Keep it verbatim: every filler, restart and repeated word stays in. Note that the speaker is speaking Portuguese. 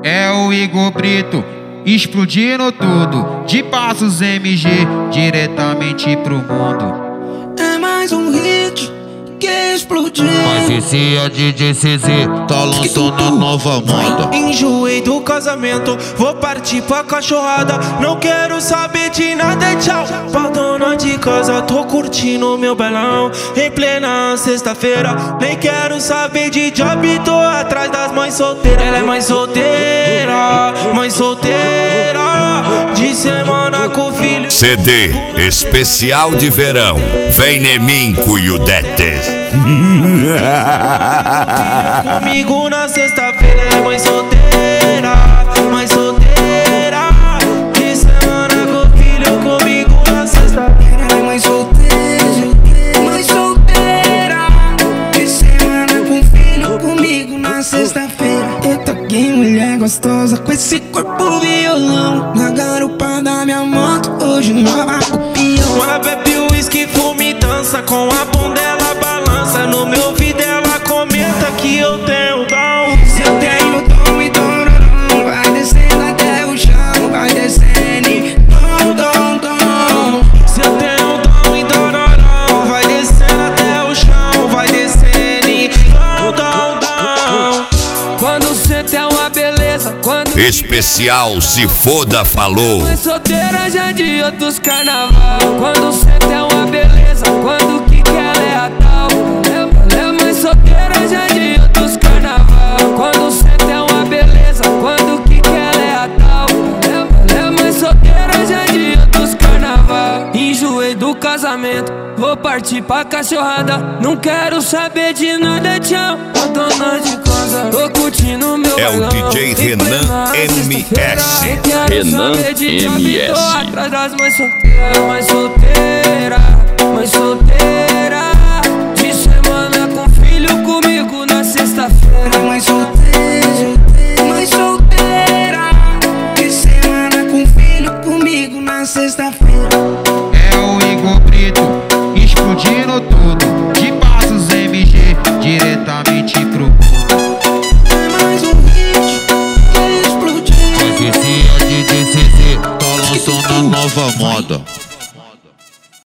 É o Igor Brito, explodindo tudo. De Passos M G, diretamente pro mundo. É mais um hit que explodiu. Mas esse é D J C Z, tá lançando a nova moda. Enjoei do casamento, vou partir pra cachorrada. Não quero saber de nada, tchau. Pra dona de casa, tô curtindo meu bailão. Em plena sexta-feira, nem quero saber de job. Tô atrás das mães solteiras. Ela é mãe solteira, mãe solteira. De semana com filho. C D especial de verão. Vem em mim, cuiudetes. Comigo na sexta-feira, ela é mãe solteira, mãe solteira. De semana com filho, comigo na sexta-feira. Ela é mãe solteira, mãe solteira. De semana com filho, comigo na sexta-feira. Eu toquei mulher gostosa com esse corpo violão. Na garupa da minha moto, hoje nova copião. Ela bebe uísque, fuma e dança, com a bunda ela balança. No meu ouvido ela comenta que eu tenho dom. Se eu tenho dom e dom, vai descendo até o chão, vai descendo e dom, dom, dom. Se eu tenho dom e dom, vai descendo até o chão, vai descendo e dom, dom, dom. Quando cê tem uma beleza, quando Especial Se Foda falou. mãe solteira já de outros carnaval. Quando cê tem uma beleza, quando que que ela é a tal. Ela é mãe solteira já de outros carnaval. Quando cê tem uma beleza, quando que que ela é a tal. Ela é mãe solteira já de outros carnaval. Enjoei do casamento, vou partir pra cachorrada. Não quero saber de nada, tchau. A dona de casa, tô curtindo meu É o bailão. D J Renan M S. Renan M S. Tô atrás das mães solteiras, mãe solteira, mãe solteira. De semana com filho, comigo na sexta-feira. Ela é mãe solteira, mãe solteira. De semana com filho, comigo na sexta-feira. É o Igor Brito, explodindo tudo. De Passos M G, diretamente pro mundo. É mais um hit que explodiu. Mas esse é D J C Z, tá lançando a nova moda.